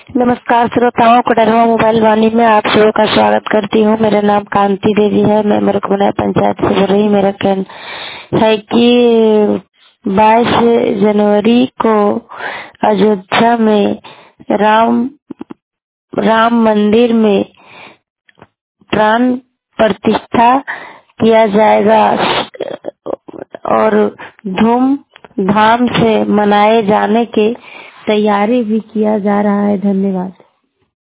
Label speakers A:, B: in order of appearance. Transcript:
A: नमस्कार श्रोताओं, कोडरमा मोबाइल वाणी में आप सभी का स्वागत करती हूँ। मेरा नाम कांति देवी है। मैं मुरकमना पंचायत से बोल रही हूँ। मेरा कहना है कि 22 जनवरी को अयोध्या में राम मंदिर में प्राण प्रतिष्ठा किया जाएगा और धूमधाम से मनाए जाने की तैयारी भी किया जा रहा है। धन्यवाद।